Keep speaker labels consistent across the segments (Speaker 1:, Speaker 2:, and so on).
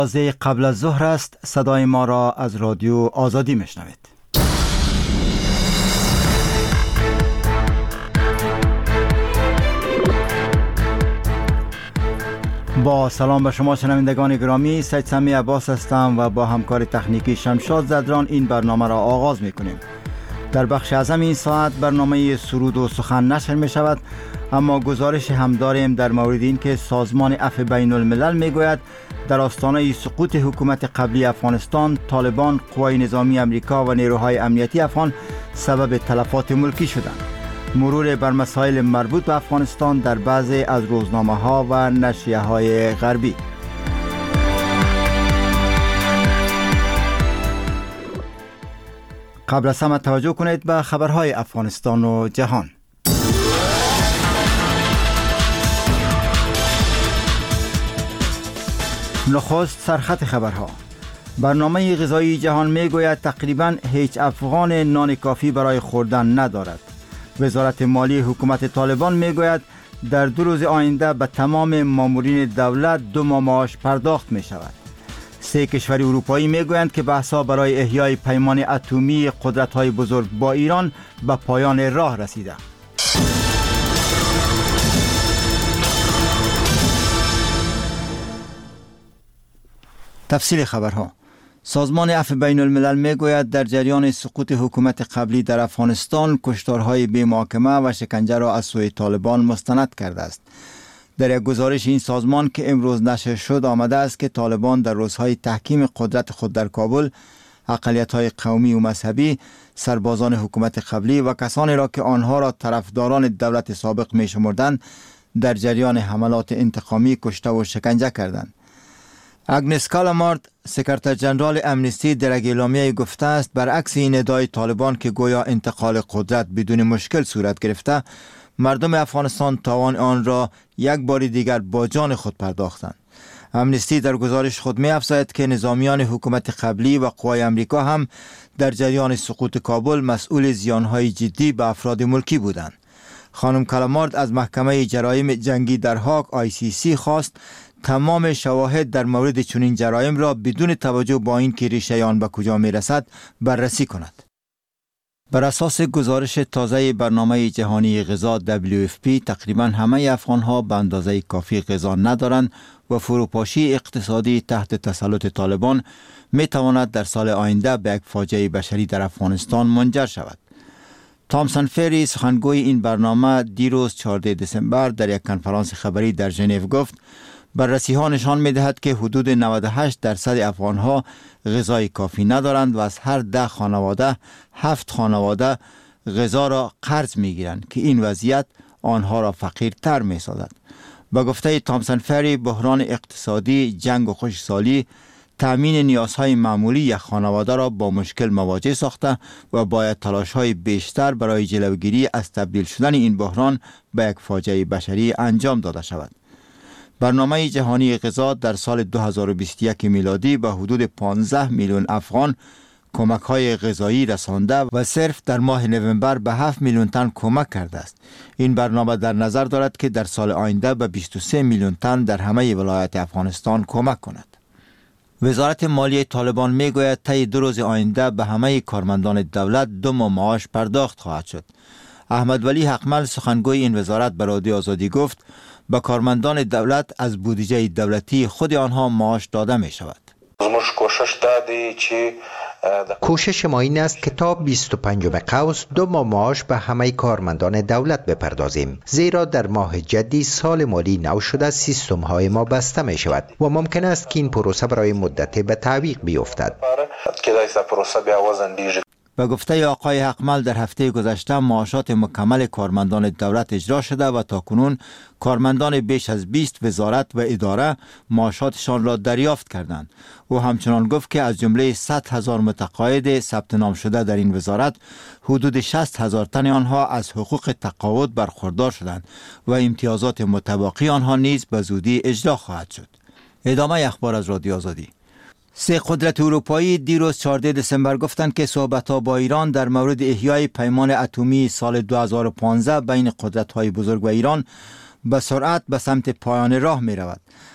Speaker 1: قبل از ظهر است. صدای ما را از رادیو آزادی میشنوید. با سلام به شما شنوندگان گرامی، سید سمی عباس هستم و با همکار تکنیکی شمشاد زدران این برنامه را آغاز میکنیم. در بخش اعظم این ساعت برنامه سرود و سخن نشر می شود، اما گزارش هم داریم در مورد این که سازمان عفو بین الملل می گوید در آستانه سقوط حکومت قبلی افغانستان، طالبان، قوای نظامی امریکا و نیروهای امنیتی افغان سبب تلفات ملکی شدند. مرور بر مسائل مربوط به افغانستان در بعضی از روزنامه ها و نشریه های غربی. قبل از همه توجه کنید به خبرهای افغانستان و جهان. نخست سرخط خبرها. برنامه غذایی جهان میگوید تقریباً هیچ افغان نان کافی برای خوردن ندارد. وزارت مالی حکومت طالبان میگوید در 2 روز آینده به تمام مامورین دولت 2 ماه معاش پرداخت می شود. 3 کشور اروپایی میگویند که بحث‌ها برای احیای پیمان اتمی قدرت‌های بزرگ با ایران به پایان راه رسیده. تفصیل خبرها. سازمان عفو بین الملل میگوید در جریان سقوط حکومت قبلی در افغانستان کشتارهای بی محاکمه و شکنجه را از سوی طالبان مستند کرده است. در یک گزارش این سازمان که امروز نشر شد آمده است که طالبان در روزهای تحکیم قدرت خود در کابل اقلیت‌های قومی و مذهبی، سربازان حکومت قبلی و کسانی را که آنها را طرفداران دولت سابق می‌شمردند در جریان حملات انتقامی کشته و شکنجه کردند. اگنس کالامارد، سکرتر جنرال امنستی، در یک اعلامیه گفته است برعکس این ادعای طالبان که گویا انتقال قدرت بدون مشکل صورت گرفته، مردم افغانستان تاوان آن را یک بار دیگر با جان خود پرداختند. امنستی در گزارش خود می افزاید که نظامیان حکومت قبلی و قوای امریکا هم در جریان سقوط کابل مسئول زیانهای جدی به افراد ملکی بودند. خانم کالامارد از محکمه جرایم جنگی در هاگ ICC خواست تمام شواهد در مورد چنین جرایم را بدون توجه با این که ریشه آن به کجا می رسد بررسی کند. بر اساس گزارش تازه برنامه جهانی غذا WFP تقریبا همه افغانها به اندازه کافی غذا ندارند و فروپاشی اقتصادی تحت تسلط طالبان می تواند در سال آینده به یک فاجعه بشری در افغانستان منجر شود. تامسون فری، سخنگوی این برنامه، دیروز 14 دسامبر در یک کنفرانس خبری در ژنو گفت بررسی ها نشان می دهد که حدود 98% افغان ها غذای کافی ندارند و از هر 10 خانواده 7 خانواده غذا را قرض می گیرند که این وضعیت آنها را فقیرتر می سازد. با گفته تامسون فری، بحران اقتصادی، جنگ و خشکسالی تامین نیازهای معمولی یک خانواده را با مشکل مواجه ساخته و باید تلاش‌های بیشتر برای جلوگیری از تبدیل شدن این بحران به یک فاجعه بشری انجام داده شود. برنامه جهانی غذا در سال 2021 میلادی به حدود 15 میلیون افغان کمک‌های غذایی رسانده و صرف در ماه نوامبر به 7 میلیون تن کمک کرده است. این برنامه در نظر دارد که در سال آینده به 23 میلیون تن در همه ولایات افغانستان کمک کند. وزارت مالی طالبان میگوید طی 2 روز آینده به همه کارمندان دولت 2 ماه معاش پرداخت خواهد شد. احمد ولی حقمل، سخنگوی این وزارت، به رادیو آزادی گفت به کارمندان دولت از بودجه دولتی خود آنها معاش داده می شود.
Speaker 2: کوشش ما این است که تا 25 قوس 2 ماه معاش به همه کارمندان دولت بپردازیم، زیرا در ماه جدی سال مالی نو شده سیستم های ما بسته می شود و ممکن است که این پروسه برای مدت به تعویق بیفتد.
Speaker 1: به گفته آقای حقمل در هفته گذشته معاشات مکمل کارمندان دولت اجرا شده و تاکنون کارمندان بیش از 20 وزارت و اداره معاشاتشان را دریافت کردند. او همچنان گفت که از جمله 100,000 متقاعد ثبت نام شده در این وزارت حدود 60,000 تن آنها از حقوق تقاعد برخوردار شدند و امتیازات متباقی آنها نیز به زودی اجرا خواهد شد. ادامه اخبار از رادیو آزادی. 3 قدرت اروپایی دیروز 14 دسامبر گفتند که صحبت‌ها با ایران در مورد احیای پیمان اتمی سال 2015 بین قدرت‌های بزرگ و ایران به سرعت به سمت پایان راه می رود.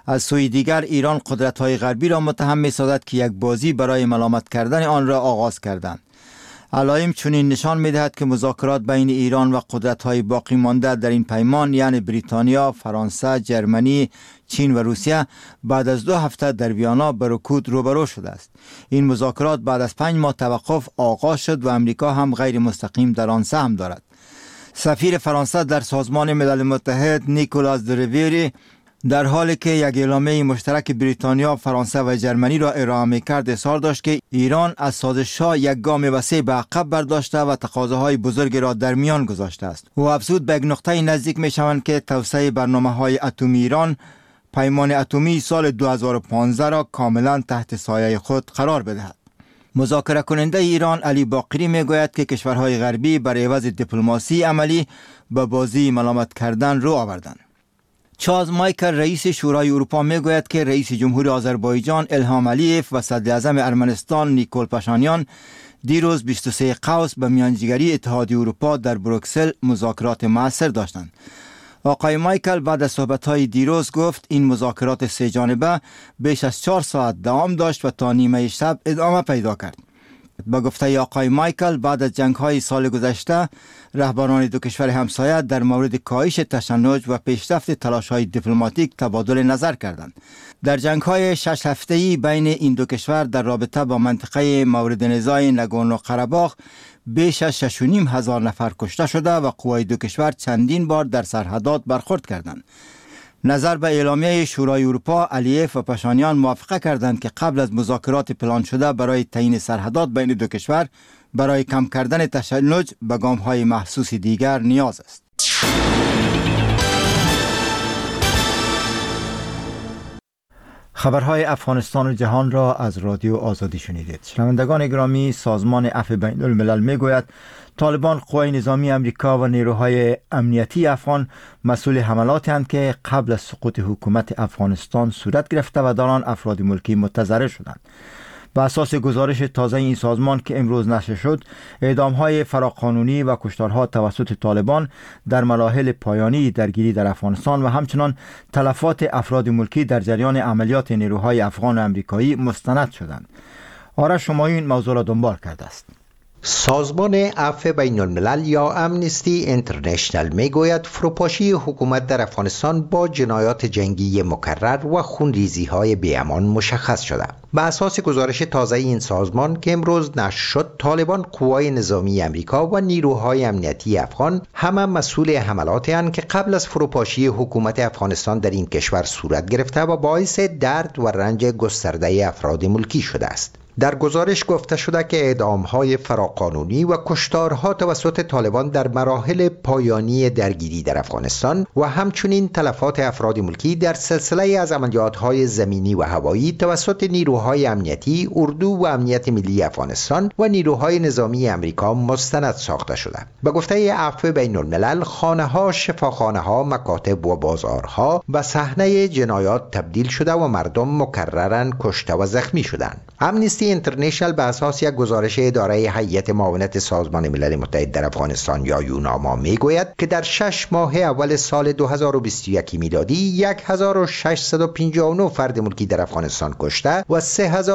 Speaker 1: از سوی دیگر ایران قدرت‌های غربی را متهم می‌سازد که یک بازی برای ملامت کردن آن را آغاز کردند. علائم چنین نشان می‌دهد که مذاکرات بین ایران و قدرت‌های باقی مانده در این پیمان یعنی بریتانیا، فرانسه، جرمنی، چین و روسیه بعد از 2 هفته در ویانا به رکود روبرو شده است. این مذاکرات بعد از 5 ماه توقف آغاز شد و امریکا هم غیر مستقیم در آن سهم دارد. سفیر فرانسه در سازمان ملل متحد نیکولاس درویری در حالی که یک اعلامیه مشترک بریتانیا، فرانسه و جرمنی را ارائه می‌کرد اظهار داشت که ایران از سازش‌ها یک گام وسیع به عقب برداشته و تقاضاهای بزرگی را در میان گذاشته است. او افزود به یک نقطه نزدیک می‌شوند که توسعه برنامه‌های اتمی ایران پیمان اتمی سال 2015 را کاملا تحت سایه خود قرار بدهد. مذاکره کننده ایران علی باقری میگوید که کشورهای غربی برای عوض دیپلماسی عملی به بازی ملامت کردن رو آوردند. چارلز مایکل رئیس شورای اروپا میگوید که رئیس جمهور آذربایجان الهام علیف و صدر اعظم ارمنستان نیکول پاشانیان دیروز 23 قوس به میانجیگری اتحادیه اروپا در بروکسل مذاکرات مؤثر داشتند. آقای مایکل بعد از صحبت‌های دیروز گفت این مذاکرات 3 جانبه بیش از 4 ساعت دوام داشت و تا نیمه شب ادامه پیدا کرد. با گفته آقای مایکل بعد از جنگ‌های سال گذشته رهبران دو کشور همسایه در مورد کاهش تشنج و پیشرفت تلاش‌های دیپلماتیک تبادل نظر کردند. در جنگ‌های 6 هفته‌ای بین این دو کشور در رابطه با منطقه مورد نزاع نگورنو قره‌باغ بیش از 6,500 نفر کشته شده و قوای دو کشور چندین بار در سرحدات برخورد کردند. نظر به اعلامیه شورای اروپا، علیف و پاشانیان موافقه کردند که قبل از مذاکرات پلان شده برای تعیین سرحدات بین دو کشور برای کم کردن تشنج به گام‌های محسوس دیگر نیاز است. خبرهای افغانستان و جهان را از رادیو آزادی شنیدید. شنوندگان گرامی، سازمان عفو بین الملل میگوید طالبان قوای نظامی امریکا و نیروهای امنیتی افغان مسئول حملاتی هستند که قبل از سقوط حکومت افغانستان صورت گرفته و در آن افراد ملکی متضرر شدند. بر اساس گزارش تازه این سازمان که امروز نشر شد، اعدام‌های فراقانونی و کشتارها توسط طالبان در مراحل پایانی درگیری در افغانستان و همچنان تلفات افراد ملکی در جریان عملیات نیروهای افغان و امریکایی مستند شدند. آرش شمایون موضوع را دنبال کرده است.
Speaker 2: سازمان عفو بین الملل یا امنستی اینترنشنل میگوید فروپاشی حکومت در افغانستان با جنایات جنگی مکرر و خونریزی‌های بی‌امان مشخص شده. به اساس گزارش تازه این سازمان که امروز نشر شد، طالبان، قوای نظامی امریکا و نیروهای امنیتی افغان همه مسئول حملاتی هستند که قبل از فروپاشی حکومت افغانستان در این کشور صورت گرفته و باعث درد و رنج گسترده افراد ملکی شده است. در گزارش گفته شده که اعدام‌های فراقانونی و کشتارها توسط طالبان در مراحل پایانی درگیری در افغانستان و همچنین تلفات افراد ملکی در سلسله از عملیات‌های زمینی و هوایی توسط نیروهای امنیتی، اردو و امنیت ملی افغانستان و نیروهای نظامی امریکا مستند ساخته شده. به گفته عفو بین الملل، خانه‌ها، شفاخانه‌ها، مکاتب و بازارها به صحنه جنایات تبدیل شده و مردم مکرراً کشته و زخمی شدند. امنستی اینترنشنل به اساس یک گزارش اداره هیئت معاونت سازمان ملل متحد در افغانستان یا یوناما میگوید که در 6 ماه اول سال 2021 میلادی 1659 فرد ملکی در افغانستان کشته و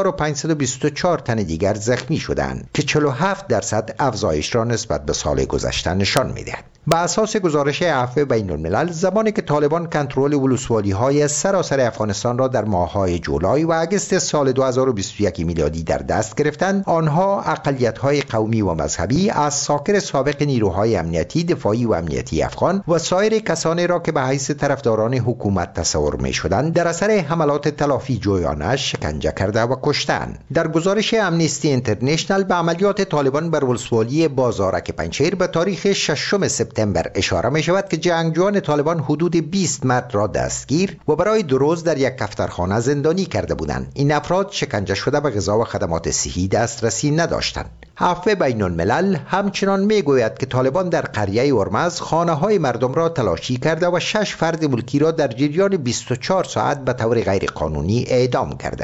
Speaker 2: 3524 تن دیگر زخمی شدند که 47% افزایش را نسبت به سال گذشته نشان میدهد. به اساس گزارش عفو بین الملل، زمانی که طالبان کنترل ولسوالی‌های سراسر افغانستان را در ماه‌های جولای و آگوست سال 2021 میلادی در دست گرفتند، آنها اقلیت‌های قومی و مذهبی از ساکر سابق نیروهای امنیتی، دفاعی و امنیتی افغان و سایر کسانی را که به حیث طرفداران حکومت تصور می‌شدند در اثر حملات تلافی جویانه شکنجه کرده و کشتند. در گزارش امنستی اینترنشنل به عملیات طالبان بر ولسوالی بازارک پنجشیر به تاریخ 6 سپتامبر اشاره می شود که جنگجویان طالبان حدود 20 مرد را دستگیر و برای 2 روز در یک کفترخانه زندانی کرده بودند. این افراد شکنجه شده به غذا و خدمات صحی دسترسی نداشتند. عفو بین الملل همچنان می گوید که طالبان در قریه ارمز خانه‌های مردم را تلاشی کرده و 6 فرد ملکی را در جریان 24 ساعت به طور غیر قانونی اعدام کردند.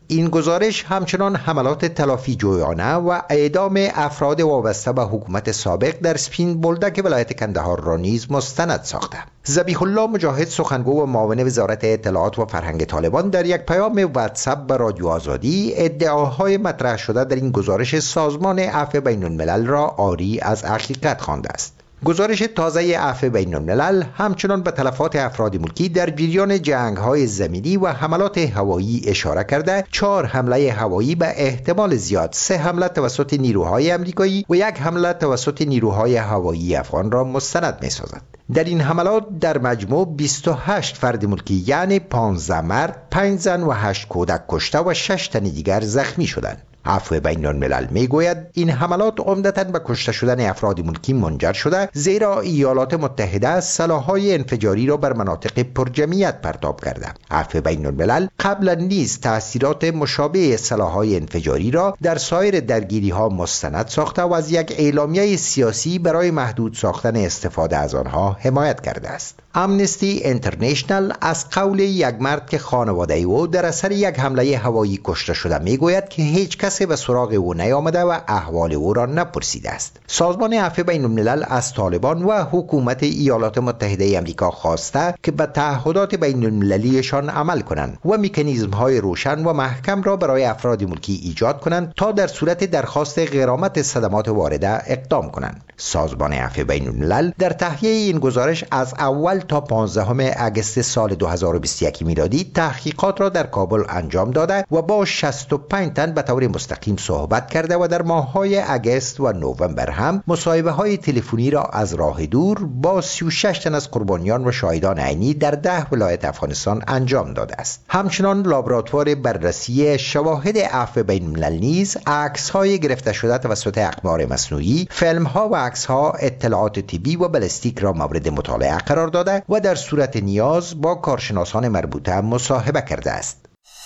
Speaker 2: این گزارش همچنان حملات تلافی جویانه و اعدام افراد وابسته به حکومت سابق در سپین بولدک ولایت کندهار را نیز مستند ساخته. ذبیح الله مجاهد، سخنگو و معاون وزارت اطلاعات و فرهنگ طالبان، در یک پیام واتساپ به رادیو آزادی ادعاهای مطرح شده در این گزارش سازمان عفو بین الملل را عاری از حقیقت خوانده است. گزارش تازه عفو بین الملل همچنان به تلفات افراد ملکی در جریان جنگ‌های زمینی و حملات هوایی اشاره کرده 4 حمله هوایی به احتمال زیاد 3 حمله توسط نیروهای امریکایی و 1 حمله توسط نیروهای هوایی افغان را مستند می‌سازد. در این حملات در مجموع 28 فرد ملکی یعنی 15 مرد، 5 زن و 8 کودک کشته و 6 تن دیگر زخمی شدند. عفو بین الملل میگوید این حملات عمدتاً به کشته شدن افراد ملکی منجر شده، زیرا ایالات متحده سلاح‌های انفجاری را بر مناطق پرجمعیت پرتاب کرده. عفو بین الملل قبلا نیز تأثیرات مشابه سلاح‌های انفجاری را در سایر درگیری‌ها مستند ساخته و از یک اعلامیه سیاسی برای محدود ساختن استفاده از آنها حمایت کرده است. امنستی اینترنشنال از قول یک مرد که خانواده او در اثر یک حمله هوایی کشته شده میگوید که هیچ کسی به سراغ او نیامده و احوال او را نپرسیده است. سازمان عفو بین الملل از طالبان و حکومت ایالات متحده آمریکا خواسته که به تعهدات بین المللیشان عمل کنند و مکانیزم‌های روشن و محکم را برای افراد ملکی ایجاد کنند تا در صورت درخواست غرامت صدمات وارده اقدام کنند. سازمان عفو بین الملل در تهیه این گزارش از اول تا 15 اگست سال 2021 میلادی تحقیقات را در کابل انجام داده و با 65 تن به طور مستقیم صحبت کرده و در ماه‌های اگست و نوامبر هم مصاحبه‌های تلفنی را از راه دور با 36 تن از قربانیان و شاهدان عینی در 10 ولایت افغانستان انجام داده است. همچنان لابراتوار بررسی شواهد عفو بین الملل نیز عکس‌های گرفته شده توسط اقمار مصنوعی، فیلم‌ها و عکس‌ها اطلاعات طبی و بالستیک را مورد مطالعه قرار داده و در صورت نیاز با کارشناسان مربوطه مصاحبه کرده است.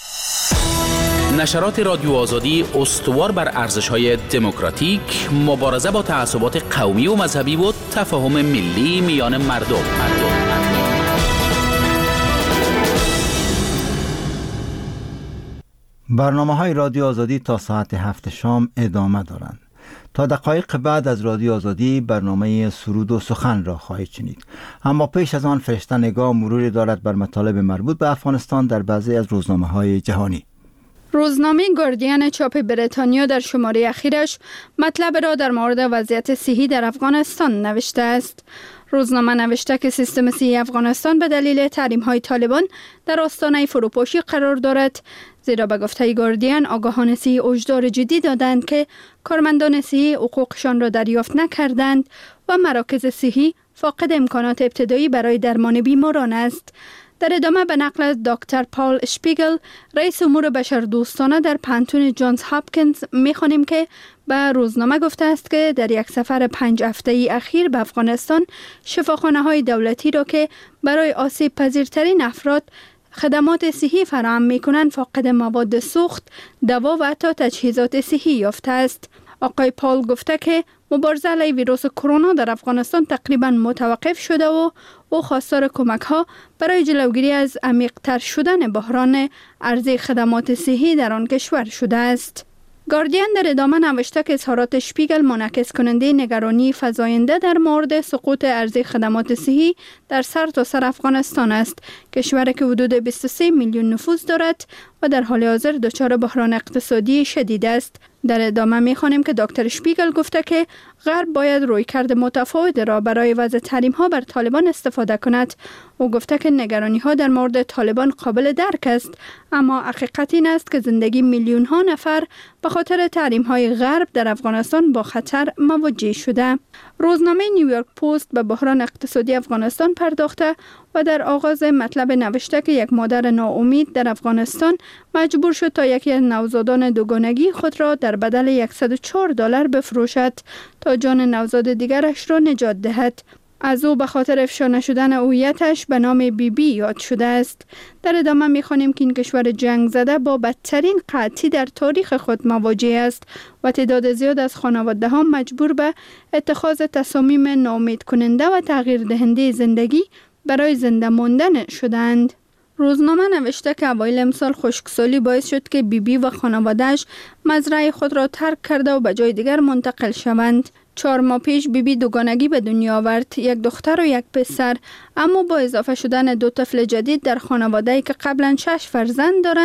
Speaker 3: نشرات رادیو آزادی استوار بر ارزش‌های دموکراتیک، مبارزه با تعصبات قومی و مذهبی و تفاهم ملی میان مردم.
Speaker 1: برنامه‌های رادیو آزادی تا ساعت 7 شام ادامه دارند. تا دقایق بعد از رادیو آزادی برنامه سرود و سخن را خواهید شنید. اما پیش از آن فرشته نگاه مروری دارد بر مطالب مربوط به افغانستان در بعضی از روزنامه‌های جهانی.
Speaker 4: روزنامه گاردین چاپ بریتانیا در شماره اخیرش مطلب را در مورد وضعیت صحی در افغانستان نوشته است. روزنامه نوشته که سیستم صحی افغانستان به دلیل تحریم‌های طالبان در آستانه فروپاشی قرار دارد، زیرا به گفته گاردین آگاهان صحی هشدار جدی دادند که کارمندان صحی حقوقشان را دریافت نکردند و مراکز صحی فاقد امکانات ابتدایی برای درمان بیماران است. در ادامه به نقل از دکتر پال اشپیگل، رئیس امور بشردوستانه در پانتون جانز هاپکینز، می‌خوانیم که به روزنامه گفته است که در یک سفر 5 هفته‌ای اخیر به افغانستان، شفاخانه‌های دولتی را که برای آسیب پذیرترین افراد خدمات صحی فراهم می‌کنند فاقد مواد سوخت، دوا و حتی تجهیزات صحی یافته است. آقای پال گفته که مبارزه علیه ویروس کرونا در افغانستان تقریباً متوقف شده و او خواستار کمک‌ها برای جلوگیری از عمیق‌تر شدن بحران عرضه خدمات صحی در آن کشور شده است. گاردین در ادامه نوشته که اظهارات اشپیگل منعکس کننده نگرانی فزاینده در مورد سقوط عرضه خدمات صحی در سرتاسر افغانستان است، کشوری که حدود 23 میلیون نفوس دارد و در حال حاضر دچار بحران اقتصادی شدید است. در ادامه می‌خوانیم که دکتر اشپیگل گفته که غرب باید رویکرد متفاوت را برای وضع تحریم‌ها بر طالبان استفاده کند. او گفته که نگرانی‌ها در مورد طالبان قابل درک است، اما حقیقت این است که زندگی میلیون‌ها نفر به خاطر تحریم‌های غرب در افغانستان با خطر مواجه شده. روزنامه نیویورک پست به بحران اقتصادی افغانستان پرداخته و در آغاز مطلب نوشته که یک مادر ناامید در افغانستان مجبور شد تا یکی از نوزادان دوگانگی خود را در بدل $104 بفروشد تا جان نوزاد دیگرش را نجات دهد. از او به خاطر افشا نشدن هویتش به نام بی یاد شده است. در ادامه می‌خوانیم که این کشور جنگ زده با بدترین قحطی در تاریخ خود مواجه است و تعداد زیاد از خانواده‌ها مجبور به اتخاذ تصامیم ناامید کننده و تغییر دهنده زندگی برای زنده ماندن شدند. روزنامه نوشته که اوایل امسال خشکسالی باعث شد که بیبی و خانواده‌اش مزرعه خود را ترک کرده و به جای دیگر منتقل شوند. 4 ماه پیش بیبی دوگانگی به دنیا آورد، 1 دختر و 1 پسر، اما با اضافه شدن 2 طفل جدید در خانواده‌ای که قبلا 6 فرزند دارند